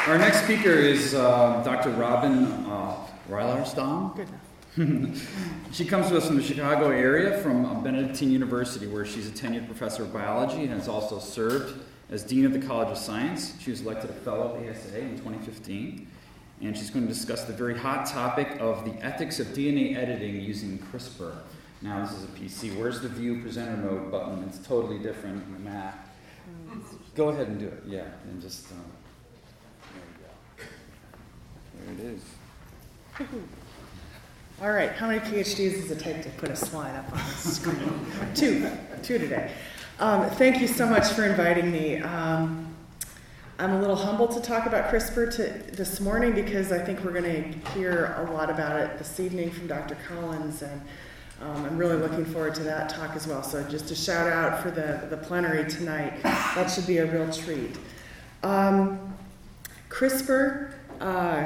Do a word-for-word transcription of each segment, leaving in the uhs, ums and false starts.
Our next speaker is uh, Doctor Robin uh, Reilersdom. Good enough. She comes to us from the Chicago area from Benedictine University, where she's a tenured professor of biology and has also served as Dean of the College of Science. She was elected a fellow of A S A in twenty fifteen, and she's going to discuss the very hot topic of the ethics of D N A editing using CRISPR. Now, this is a P C. Where's the view presenter mode button? It's totally different in the Mac. Go ahead and do it, yeah, and just... Um, there it is. All right, how many PhDs does it take to put a slide up on the screen? two, two today. Um, thank you so much for inviting me. Um, I'm a little humbled to talk about CRISPR to, this morning because I think we're going to hear a lot about it this evening from Doctor Collins, and um, I'm really looking forward to that talk as well. So just a shout out for the, the plenary tonight. That should be a real treat. Um, CRISPR, uh,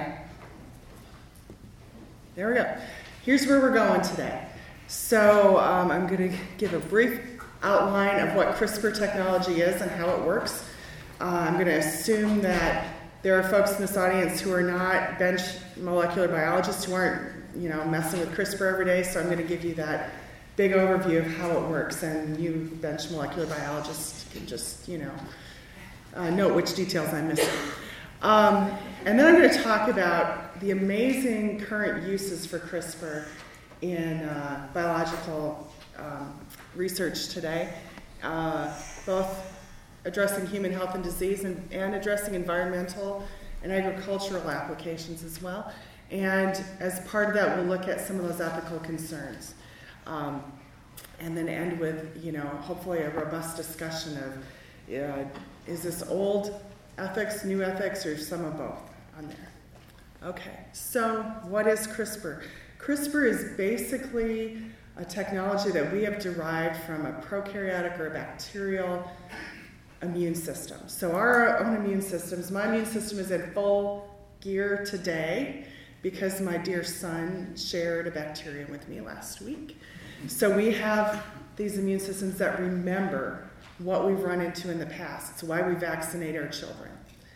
there we go. Here's where we're going today. So um, I'm going to give a brief outline of what CRISPR technology is and how it works. Uh, I'm going to assume that there are folks in this audience who are not bench molecular biologists, who aren't, you know, messing with CRISPR every day. So I'm going to give you that big overview of how it works, and you bench molecular biologists can just, you know, uh, note which details I'm missing. Um, and then I'm going to talk about the amazing current uses for CRISPR in uh, biological um, research today, uh, both addressing human health and disease and, and addressing environmental and agricultural applications as well. And as part of that, we'll look at some of those ethical concerns. Um, and then end with, you know, hopefully a robust discussion of, uh, is this old ethics, new ethics, or some of both on there. Okay, so what is CRISPR? CRISPR is basically a technology that we have derived from a prokaryotic or a bacterial immune system. So our own immune systems, my immune system is in full gear today because my dear son shared a bacterium with me last week. So we have these immune systems that remember what we've run into in the past. It's why we vaccinate our children.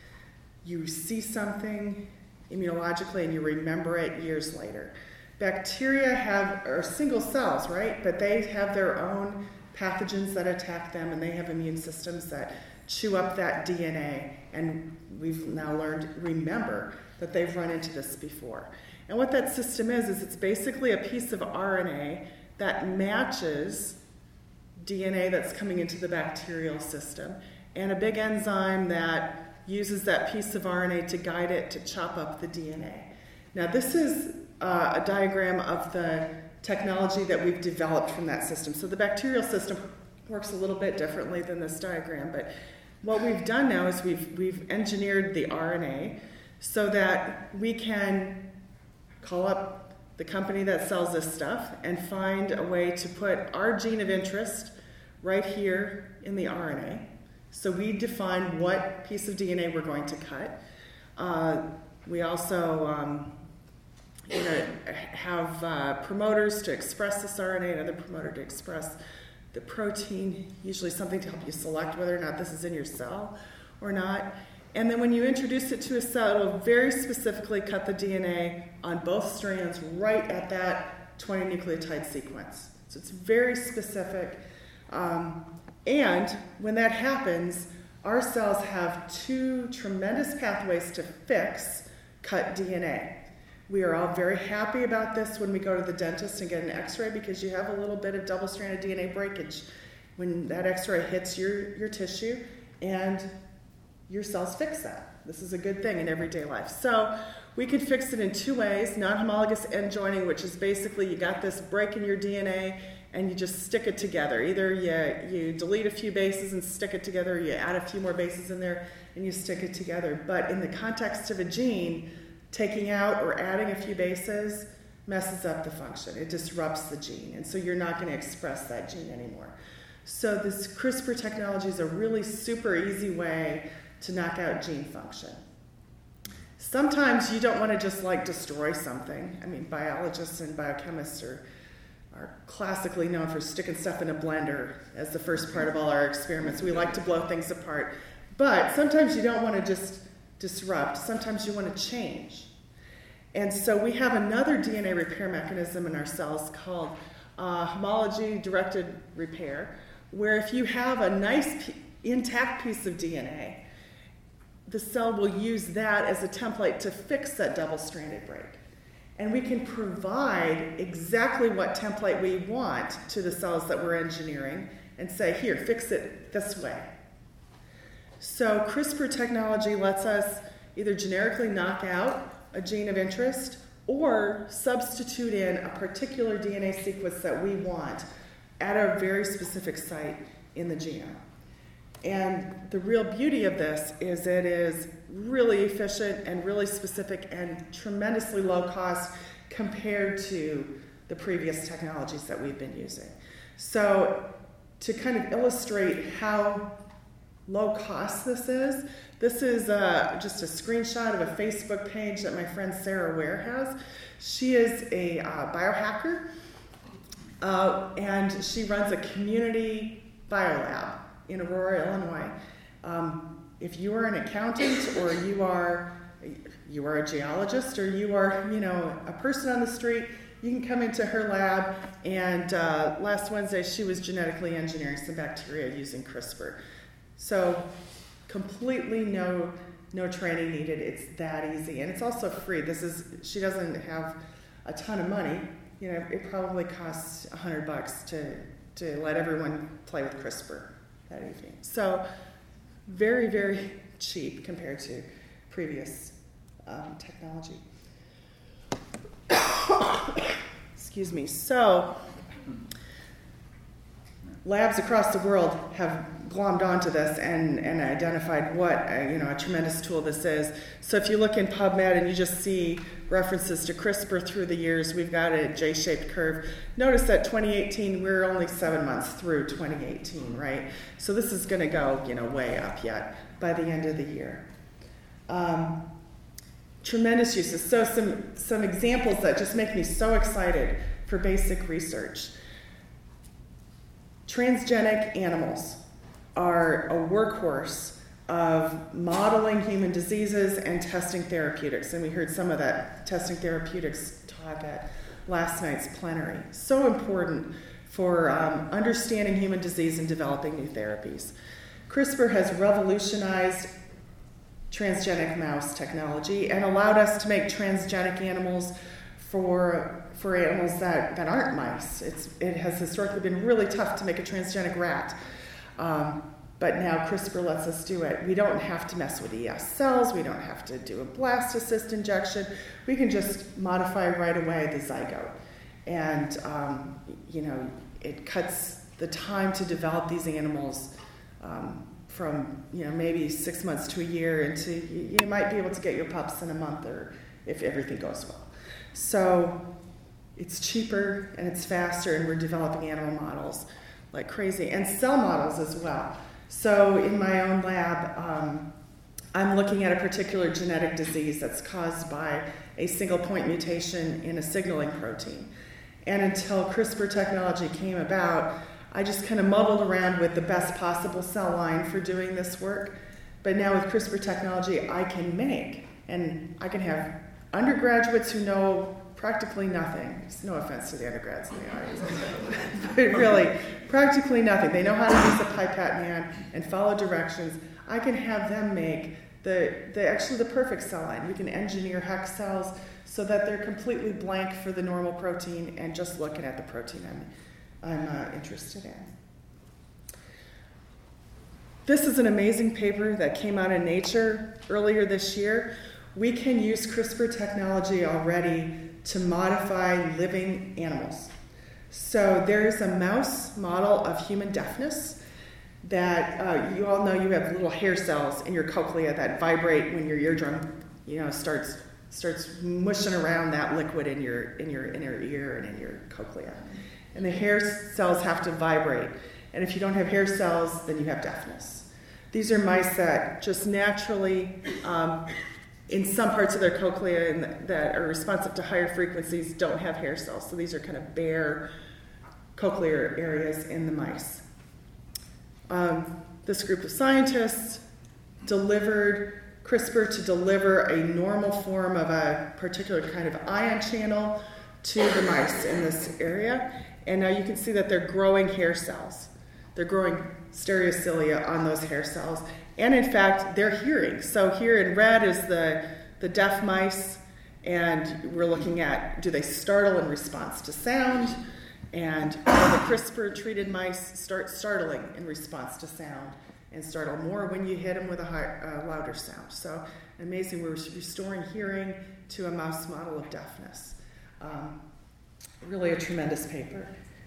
You see something immunologically and you remember it years later. Bacteria have are single cells, right? But they have their own pathogens that attack them, and they have immune systems that chew up that D N A. And we've now learned, remember, that they've run into this before. And what that system is, is it's basically a piece of R N A that matches D N A that's coming into the bacterial system, and a big enzyme that uses that piece of R N A to guide it to chop up the D N A. Now, this is uh, a diagram of the technology that we've developed from that system. So the bacterial system works a little bit differently than this diagram, but what we've done now is we've, we've engineered the R N A so that we can call up the company that sells this stuff and find a way to put our gene of interest right here in the R N A. So we define what piece of D N A we're going to cut. Uh, we also um, you know, have uh, promoters to express this R N A, another promoter to express the protein, usually something to help you select whether or not this is in your cell or not. And then when you introduce it to a cell, it will very specifically cut the D N A on both strands right at that twenty nucleotide sequence. So it's very specific. Um, and when that happens, our cells have two tremendous pathways to fix cut D N A. We are all very happy about this when we go to the dentist and get an x-ray, because you have a little bit of double-stranded D N A breakage when that x-ray hits your, your tissue, and your cells fix that. This is a good thing in everyday life. So we could fix it in two ways. Non-homologous end joining, which is basically you got this break in your D N A and you just stick it together. Either you, you delete a few bases and stick it together, or you add a few more bases in there and you stick it together. But in the context of a gene, taking out or adding a few bases messes up the function. It disrupts the gene, and so you're not going to express that gene anymore. So this CRISPR technology is a really super easy way to knock out gene function. Sometimes you don't want to just like destroy something. I mean, biologists and biochemists are, are classically known for sticking stuff in a blender as the first part of all our experiments. We like to blow things apart. But sometimes you don't want to just disrupt, sometimes you want to change. And so we have another D N A repair mechanism in our cells called uh, homology-directed repair, where if you have a nice p- intact piece of D N A, the cell will use that as a template to fix that double-stranded break. And we can provide exactly what template we want to the cells that we're engineering and say, here, fix it this way. So CRISPR technology lets us either generically knock out a gene of interest or substitute in a particular D N A sequence that we want at a very specific site in the genome. And the real beauty of this is it is really efficient and really specific and tremendously low cost compared to the previous technologies that we've been using. So to kind of illustrate how low cost this is, this is uh, just a screenshot of a Facebook page that my friend Sarah Ware has. She is a uh, biohacker, uh, and she runs a community biolab in Aurora, Illinois. Um, if you are an accountant, or you are you are a geologist, or you are you know a person on the street, you can come into her lab. And uh, last Wednesday, she was genetically engineering some bacteria using CRISPR. So completely no no training needed. It's that easy, and it's also free. This is she doesn't have a ton of money. You know, it probably costs a hundred bucks to to let everyone play with CRISPR that evening. So very very cheap compared to previous um, technology. Excuse me. So labs across the world have glommed onto this and, and identified what a, you know a tremendous tool this is. So if you look in PubMed and you just see references to CRISPR through the years, we've got a J-shaped curve. Notice that twenty eighteen, we're only seven months through twenty eighteen, right? So this is going to go you know way up yet by the end of the year. Um, tremendous uses. So some some examples that just make me so excited for basic research. Transgenic animals are a workhorse of modeling human diseases and testing therapeutics. And we heard some of that testing therapeutics talk at last night's plenary. So important for um, understanding human disease and developing new therapies. CRISPR has revolutionized transgenic mouse technology and allowed us to make transgenic animals for for animals that, that aren't mice. It's, it has historically been really tough to make a transgenic rat. Um, but now CRISPR lets us do it. We don't have to mess with E S cells. We don't have to do a blastocyst injection. We can just modify right away the zygote. And, um, you know, it cuts the time to develop these animals um, from, you know, maybe six months to a year into, you, you might be able to get your pups in a month or if everything goes well. So it's cheaper and it's faster, and we're developing animal models like crazy, and cell models as well. So in my own lab, um, I'm looking at a particular genetic disease that's caused by a single point mutation in a signaling protein. And until CRISPR technology came about, I just kind of muddled around with the best possible cell line for doing this work. But now with CRISPR technology, I can make, and I can have undergraduates who know practically nothing. No offense to the undergrads in the audience. But really, practically nothing. They know how to use a pipette man and follow directions. I can have them make the, the actually the perfect cell line. We can engineer hex cells so that they're completely blank for the normal protein and just looking at the protein I'm, I'm uh, interested in. This is an amazing paper that came out in Nature earlier this year. We can use CRISPR technology already to modify living animals. So there's a mouse model of human deafness that uh, you all know you have little hair cells in your cochlea that vibrate when your eardrum, you know, starts starts mushing around that liquid in your in your inner ear and in your cochlea. And the hair cells have to vibrate. And if you don't have hair cells, then you have deafness. These are mice that just naturally um, in some parts of their cochlea and that are responsive to higher frequencies don't have hair cells. So these are kind of bare cochlear areas in the mice. Um, this group of scientists delivered CRISPR to deliver a normal form of a particular kind of ion channel to the mice in this area. And now you can see that they're growing hair cells. They're growing stereocilia on those hair cells. And in fact, they're hearing. So here in red is the, the deaf mice, and we're looking at, do they startle in response to sound? And the CRISPR-treated mice start startling in response to sound, and startle more when you hit them with a high, uh, louder sound. So amazing, we're restoring hearing to a mouse model of deafness. Um, really a tremendous paper.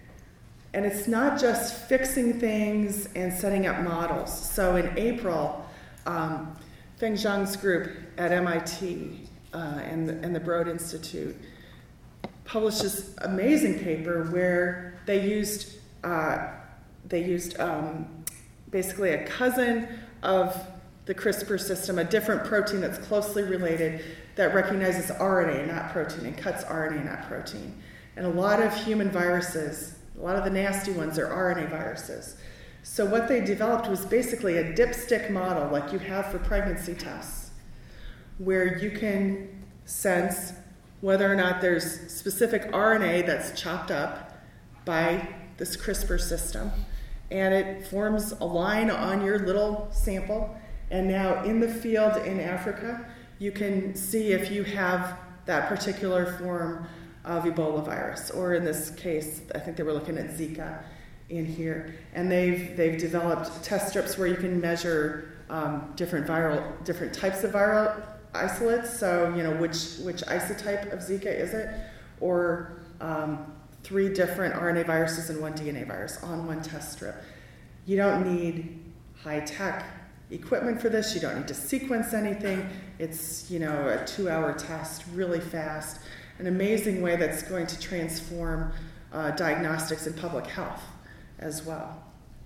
And it's not just fixing things and setting up models. So in April, um, Feng Zhang's group at M I T uh, and, the, and the Broad Institute published this amazing paper where they used uh, they used um, basically a cousin of the CRISPR system, a different protein that's closely related that recognizes R N A, not protein, and cuts R N A, not protein. And a lot of human viruses, a lot of the nasty ones are R N A viruses. So what they developed was basically a dipstick model like you have for pregnancy tests, where you can sense whether or not there's specific R N A that's chopped up by this CRISPR system. And it forms a line on your little sample. And now in the field in Africa, you can see if you have that particular form of Ebola virus, or in this case, I think they were looking at Zika in here. And they've they've developed test strips where you can measure um, different viral, different types of viral isolates. So, you know, which which isotype of Zika is it, or um, three different R N A viruses and one D N A virus on one test strip. You don't need high-tech equipment for this. You don't need to sequence anything. It's, you know, a two-hour test, really fast. An amazing way that's going to transform uh, diagnostics and public health as well.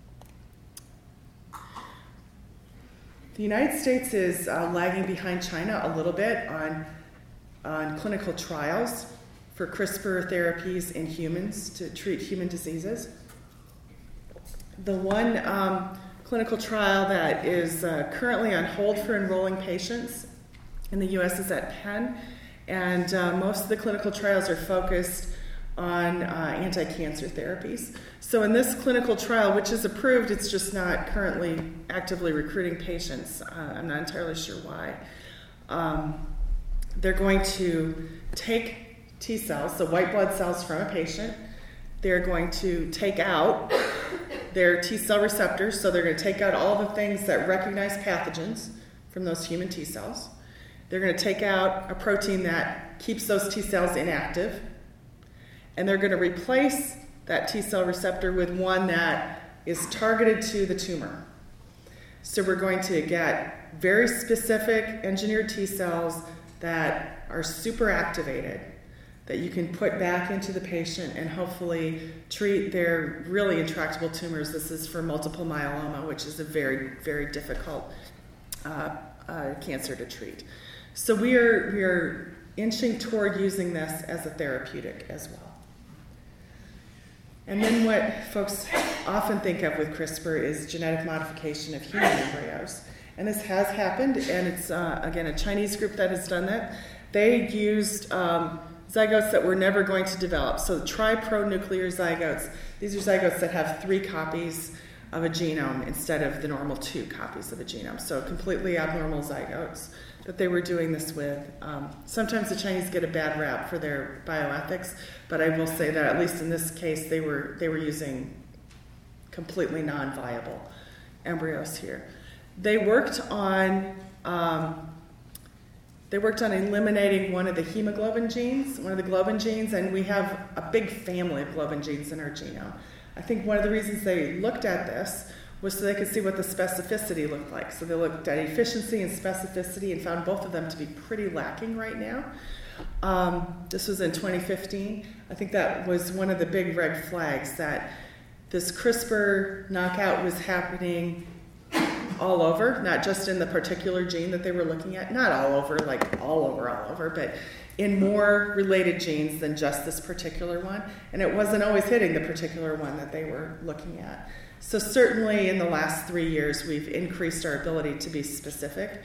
The United States is uh, lagging behind China a little bit on, on clinical trials for CRISPR therapies in humans to treat human diseases. The one um, clinical trial that is uh, currently on hold for enrolling patients in the U S is at Penn, and uh, most of the clinical trials are focused on uh, anti-cancer therapies. So in this clinical trial, which is approved, it's just not currently actively recruiting patients. Uh, I'm not entirely sure why. Um, they're going to take T cells, so white blood cells from a patient. They're going to take out their T cell receptors, so they're going to take out all the things that recognize pathogens from those human T cells. They're going to take out a protein that keeps those T cells inactive, and they're going to replace that T cell receptor with one that is targeted to the tumor. So we're going to get very specific engineered T cells that are super activated, that you can put back into the patient and hopefully treat their really intractable tumors. This is for multiple myeloma, which is a very, very difficult uh, uh, cancer to treat. So we are, we are inching toward using this as a therapeutic as well. And then what folks often think of with CRISPR is genetic modification of human embryos. And this has happened, and it's, uh, again, a Chinese group that has done that. They used um, zygotes that were never going to develop. So tripronuclear zygotes, these are zygotes that have three copies of a genome instead of the normal two copies of a genome. So completely abnormal zygotes that they were doing this with. Um, sometimes the Chinese get a bad rap for their bioethics, but I will say that at least in this case, they were they were using completely non-viable embryos here. They worked on um, they worked on eliminating one of the hemoglobin genes, one of the globin genes, and we have a big family of globin genes in our genome. I think one of the reasons they looked at this was so they could see what the specificity looked like. So they looked at efficiency and specificity and found both of them to be pretty lacking right now. Um, this was in twenty fifteen. I think that was one of the big red flags, that this CRISPR knockout was happening all over, not just in the particular gene that they were looking at, not all over, like all over, all over, but in more related genes than just this particular one. And it wasn't always hitting the particular one that they were looking at. So certainly in the last three years, we've increased our ability to be specific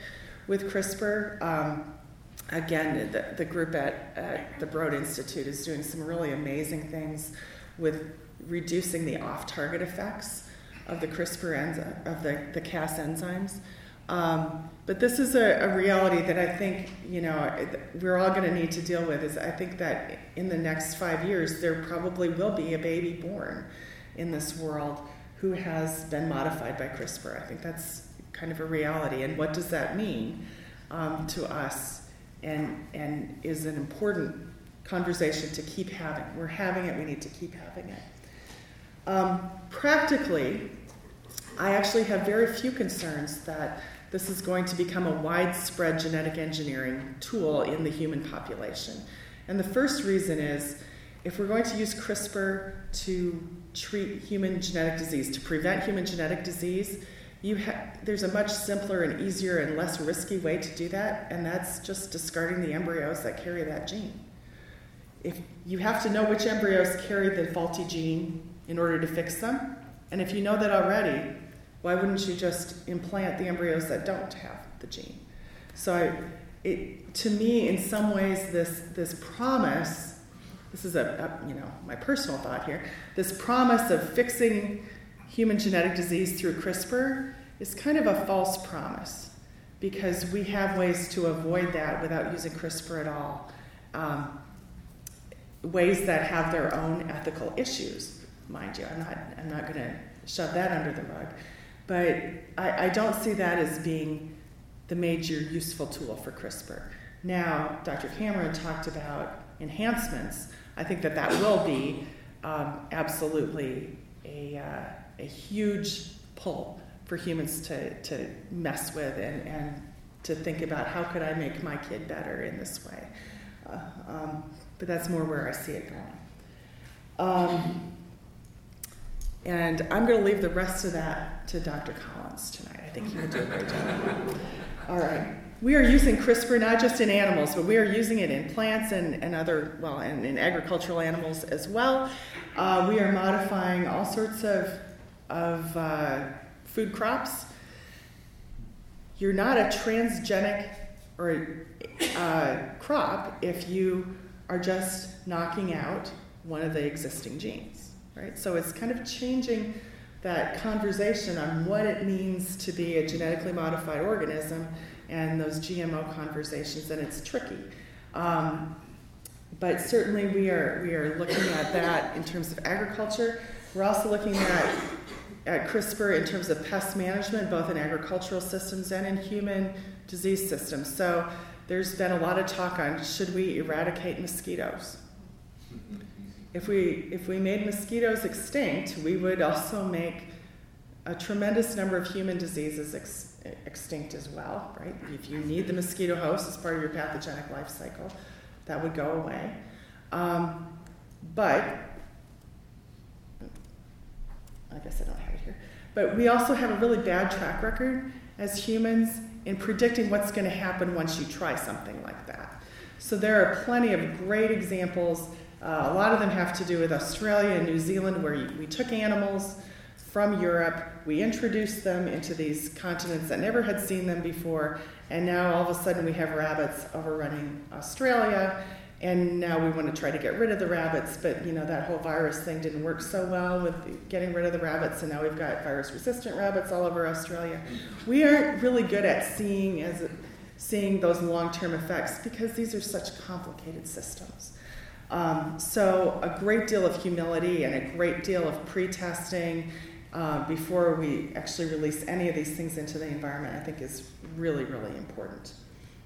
with CRISPR. Um, again, the, the group at, at the Broad Institute is doing some really amazing things with reducing the off-target effects of the CRISPR enzyme, of the, the Cas enzymes. Um, but this is a, a reality that I think, you know, we're all going to need to deal with. Is I think that in the next five years, there probably will be a baby born in this world who has been modified by CRISPR. I think that's kind of a reality. And what does that mean um, to us? And, and is an important conversation to keep having. We're having it, we need to keep having it. Um, practically, I actually have very few concerns that this is going to become a widespread genetic engineering tool in the human population. And the first reason is, if we're going to use CRISPR to treat human genetic disease, to prevent human genetic disease, you ha- there's a much simpler and easier and less risky way to do that, and that's just discarding the embryos that carry that gene. If you have to know which embryos carry the faulty gene in order to fix them, and if you know that already, why wouldn't you just implant the embryos that don't have the gene? So I, it, to me, in some ways, this, this promise, this is a, a, you know, my personal thought here, this promise of fixing human genetic disease through CRISPR is kind of a false promise, because we have ways to avoid that without using CRISPR at all, um, ways that have their own ethical issues, mind you. I'm not, I'm not going to shove that under the rug. But I, I don't see that as being the major useful tool for CRISPR. Now, Doctor Cameron talked about enhancements. I think that that will be um, absolutely a, uh, a huge pull for humans to, to mess with and, and to think about, how could I make my kid better in this way? Uh, um, but that's more where I see it going. Um, And I'm going to leave the rest of that to Doctor Collins tonight. I think he will do a great job. All right. We are using CRISPR not just in animals, but we are using it in plants and, and other, well, and in agricultural animals as well. Uh, we are modifying all sorts of, of uh, food crops. You're not a transgenic or uh, crop if you are just knocking out one of the existing genes. Right? So it's kind of changing that conversation on what it means to be a genetically modified organism and those G M O conversations, and it's tricky. Um, but certainly we are we are looking at that in terms of agriculture. We're also looking at, at CRISPR in terms of pest management, both in agricultural systems and in human disease systems. So there's been a lot of talk on, should we eradicate mosquitoes? If we if we made mosquitoes extinct, we would also make a tremendous number of human diseases ex, extinct as well, right? If you need the mosquito host as part of your pathogenic life cycle, that would go away. Um, but, I guess I don't have it here, but we also have a really bad track record as humans in predicting what's going to happen once you try something like that. So there are plenty of great examples. Uh, a lot of them have to do with Australia and New Zealand, where you, we took animals from Europe, we introduced them into these continents that never had seen them before, and now all of a sudden we have rabbits overrunning Australia, and now we want to try to get rid of the rabbits, but you know that whole virus thing didn't work so well with getting rid of the rabbits, and now we've got virus-resistant rabbits all over Australia. We aren't really good at seeing as seeing those long-term effects because these are such complicated systems. Um, so a great deal of humility and a great deal of pre-testing uh, before we actually release any of these things into the environment, I think is really, really important.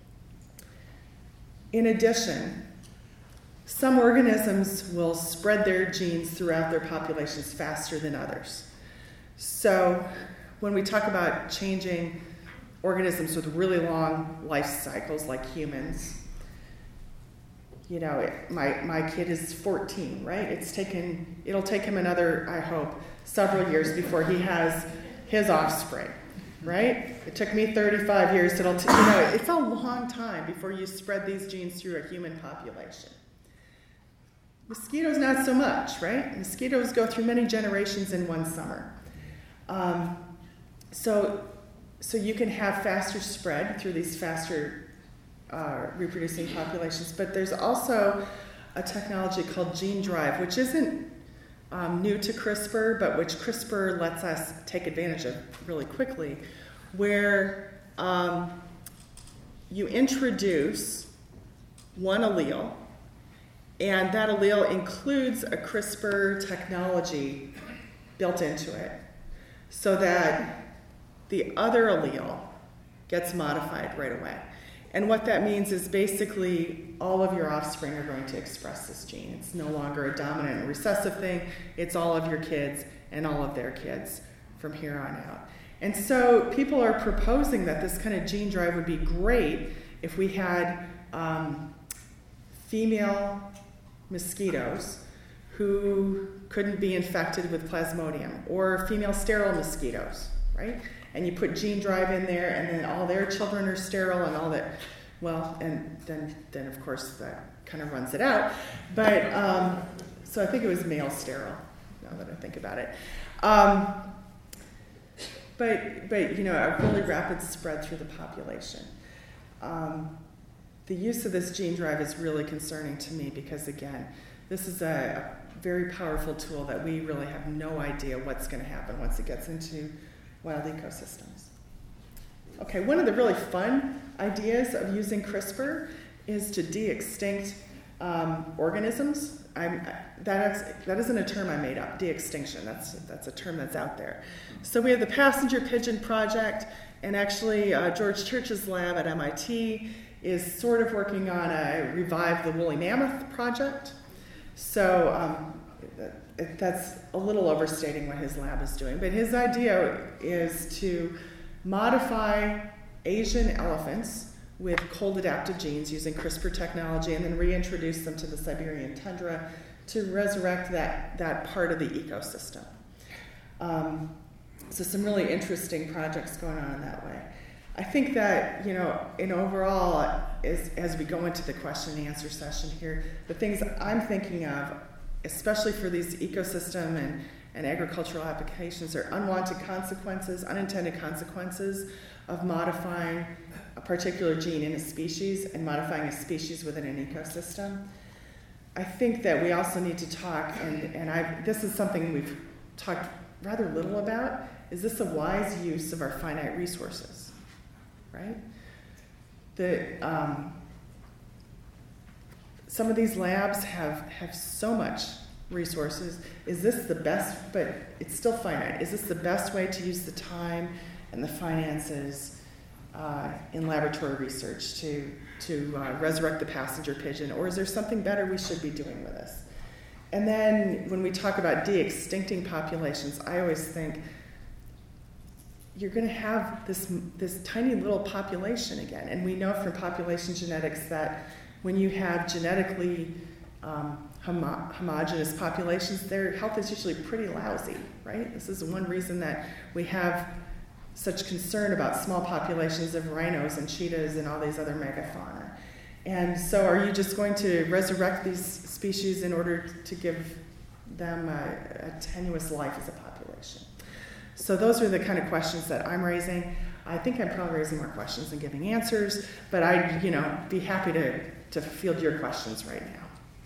In addition, some organisms will spread their genes throughout their populations faster than others. So when we talk about changing organisms with really long life cycles like humans, you know, it, my, my kid is fourteen, right? It's taken, it'll take him another, I hope, several years before he has his offspring, right? It took me thirty-five years. It'll, t- you know, it's a long time before you spread these genes through a human population. Mosquitoes, not so much, right? Mosquitoes go through many generations in one summer. Um, so so you can have faster spread through these faster uh, reproducing populations. But there's also a technology called gene drive, which isn't um, new to CRISPR, but which CRISPR lets us take advantage of really quickly, where um, you introduce one allele, and that allele includes a CRISPR technology built into it, so that the other allele gets modified right away. And what that means is basically all of your offspring are going to express this gene. It's no longer a dominant or recessive thing. It's all of your kids and all of their kids from here on out. And so people are proposing that this kind of gene drive would be great if we had um, female mosquitoes who couldn't be infected with Plasmodium, or female sterile mosquitoes, right? And you put gene drive in there, and then all their children are sterile, and all that. Well, and then, then of course, that kind of runs it out. But um, so I think it was male sterile. Now that I think about it, um, but but you know, a really rapid spread through the population. Um, the use of this gene drive is really concerning to me because, again, this is a, a very powerful tool that we really have no idea what's going to happen once it gets into wild ecosystems. Okay, one of the really fun ideas of using CRISPR is to de-extinct um, organisms. I'm, that, is, that isn't a term I made up, de-extinction. That's, that's a term that's out there. So we have the passenger pigeon project, and actually uh, George Church's lab at M I T is sort of working on a Revive the Woolly Mammoth project. So um, that's a little overstating what his lab is doing. But his idea is to modify Asian elephants with cold-adapted genes using CRISPR technology and then reintroduce them to the Siberian tundra to resurrect that, that part of the ecosystem. Um, so some really interesting projects going on in that way. I think that, you know, in overall, as, as we go into the question and answer session here, the things I'm thinking of, especially for these ecosystem and, and agricultural applications, are unwanted consequences, unintended consequences of modifying a particular gene in a species and modifying a species within an ecosystem. I think that we also need to talk, and, and I, this is something we've talked rather little about, is this a wise use of our finite resources? Right? The, um, some of these labs have, have so much resources. Is this the best, but it's still finite, is this the best way to use the time and the finances uh, in laboratory research to, to uh, resurrect the passenger pigeon, or is there something better we should be doing with this? And then when we talk about de-extincting populations, I always think, you're going to have this, this tiny little population again. And we know from population genetics that when you have genetically um, homo- homogeneous populations, their health is usually pretty lousy, right? This is one reason that we have such concern about small populations of rhinos and cheetahs and all these other megafauna. And so are you just going to resurrect these species in order to give them a, a tenuous life as a population? So those are the kind of questions that I'm raising. I think I'm probably raising more questions than giving answers, but I'd, you know, be happy to, to field your questions right now.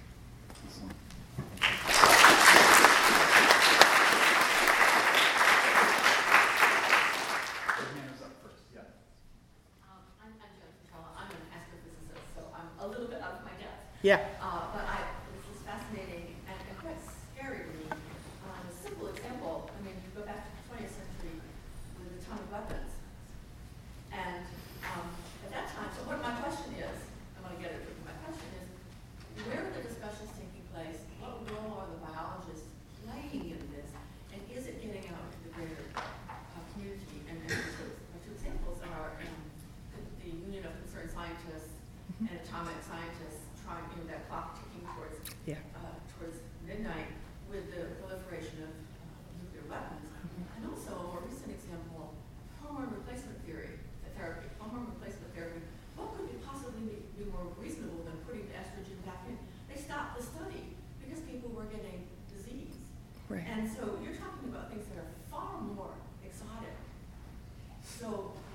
Yeah. Uh, but I, this is fascinating and, and quite scary to me. Uh, a simple example, I mean, you go back to the twentieth century with atomic weapons. And um, at that time, so what my question is, I want to get it, my question is, where are the discussions taking place? What role are the biologists playing in this? And is it getting out to the greater uh, community? And, and two, my two examples are um, the, the Union of Concerned Scientists and Atomic Scientists, trying, you know, that clock ticking towards yeah. uh, towards midnight with the proliferation of uh, nuclear weapons, mm-hmm. and also a more recent example, hormone replacement theory, therapy, hormone replacement therapy. What could it possibly be, be more reasonable than putting the estrogen back in? They stopped the study because people were getting disease, right. And so you're talking about things that are far more exotic. So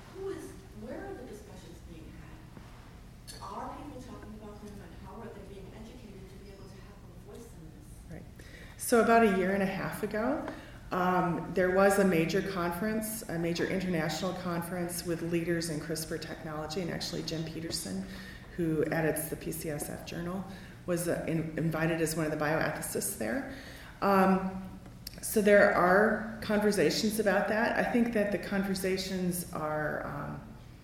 So about a year and a half ago, um, there was a major conference, a major international conference with leaders in CRISPR technology, and actually Jim Peterson, who edits the P C S F journal, was uh, in, invited as one of the bioethicists there. Um, so there are conversations about that. I think that the conversations are um,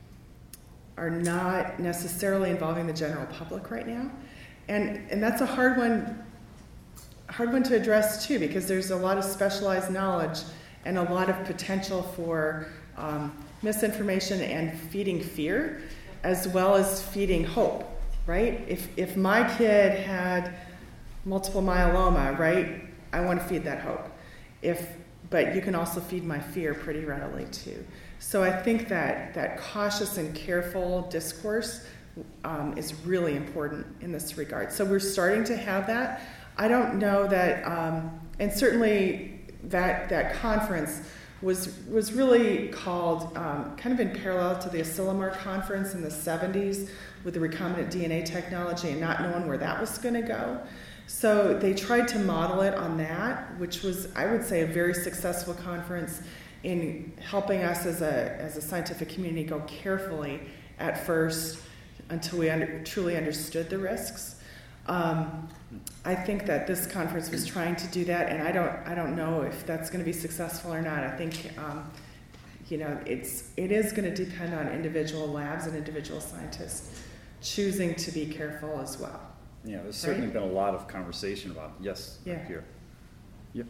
are not necessarily involving the general public right now, and and that's a hard one, hard one to address too, because there's a lot of specialized knowledge and a lot of potential for um, misinformation and feeding fear, as well as feeding hope. Right? If if my kid had multiple myeloma, right, I want to feed that hope. If but you can also feed my fear pretty readily too. So I think that that cautious and careful discourse um, is really important in this regard. So we're starting to have that. I don't know that, um, and certainly that that conference was was really called um, kind of in parallel to the Asilomar conference in the seventies with the recombinant D N A technology and not knowing where that was going to go. So they tried to model it on that, which was, I would say, a very successful conference in helping us as a as a scientific community go carefully at first until we under, truly understood the risks. Um, I think that this conference was trying to do that, and I don't I don't know if that's going to be successful or not. I think um, you know it's it is going to depend on individual labs and individual scientists choosing to be careful as well. Yeah, there's certainly Right? been a lot of conversation about yes Yeah. up here. Yep.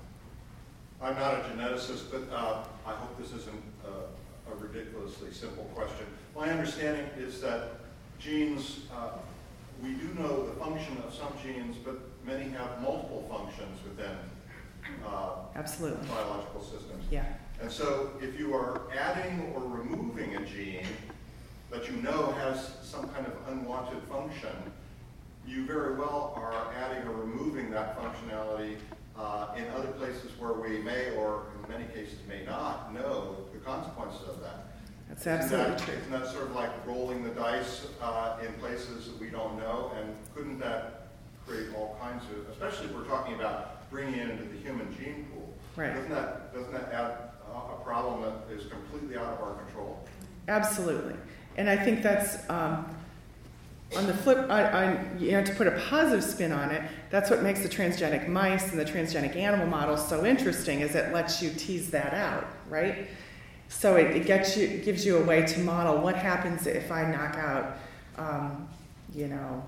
I'm not a geneticist, but uh, I hope this isn't uh, a ridiculously simple question. My understanding is that genes, uh, we do know the function of some genes, but many have multiple functions within uh, Absolutely. biological systems. Yeah. And so if you are adding or removing a gene that you know has some kind of unwanted function, you very well are adding or removing that functionality uh, in other places where we may, or in many cases may not, know the consequences of that. That's absolutely isn't that, true. Isn't that sort of like rolling the dice uh, in places that we don't know? And couldn't that create all kinds of, especially if we're talking about bringing it into the human gene pool, Right. doesn't that, doesn't that add a problem that is completely out of our control? Absolutely. And I think that's, um, on the flip, I, I, you know, to put a positive spin on it, that's what makes the transgenic mice and the transgenic animal models so interesting, is it lets you tease that out, right? So it, it gets you, gives you a way to model what happens if I knock out, um, you know,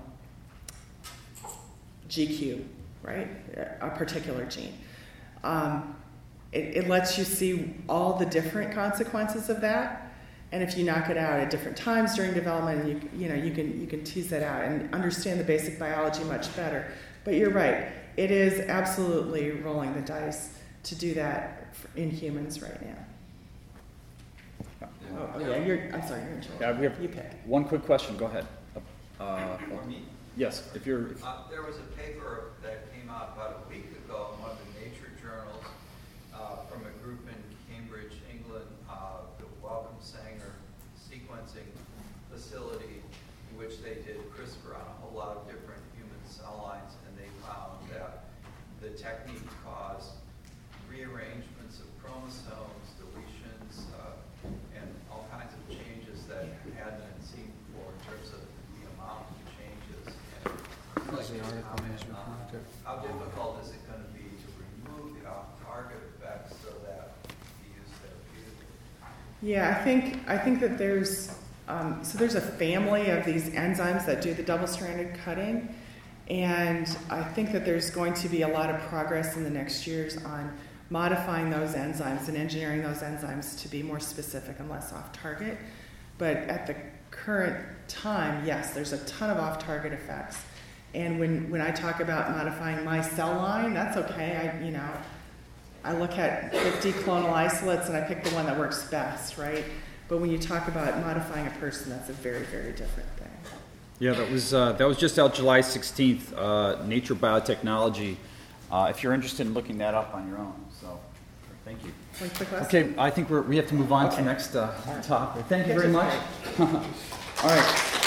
G Q, right? A particular gene. Um, it, it lets you see all the different consequences of that. And if you knock it out at different times during development, you, you know, you can you can tease that out and understand the basic biology much better. But you're right; it is absolutely rolling the dice to do that in humans right now. Oh, oh, yeah, you're. I'm sorry, you're in charge. Yeah, we have You pick. one quick question. Go ahead. Uh, For me? yes, if you're. If, Uh, there was a paper that came out about a week ago in one of the Nature journals uh, from a group in Cambridge, England, uh, the Wellcome Sanger sequencing facility, in which they did CRISPR on a whole lot of different human cell lines, and they found that the technique caused rearrangements of chromosomes, deletions, uh, and all kinds of changes that hadn't been seen before in terms of the amount of changes. And like, uh, how difficult is it going to be to remove the off-target effects so that it can be used therapeutically? Yeah, I think I think that there's um, so there's a family of these enzymes that do the double-stranded cutting, and I think that there's going to be a lot of progress in the next years on modifying those enzymes and engineering those enzymes to be more specific and less off-target. But at the current time, yes, there's a ton of off-target effects. And when, when I talk about modifying my cell line, that's okay. I, you know, I look at fifty clonal isolates and I pick the one that works best, right? But when you talk about modifying a person, that's a very, very different thing. yeah, that was uh, that was just out July sixteenth. Uh, Nature Biotechnology. Uh, if you're interested in looking that up on your own, so thank you. One quick question. Okay, I think we're, we have to move on to Okay. next uh, topic. Thank you Okay. very much. All right.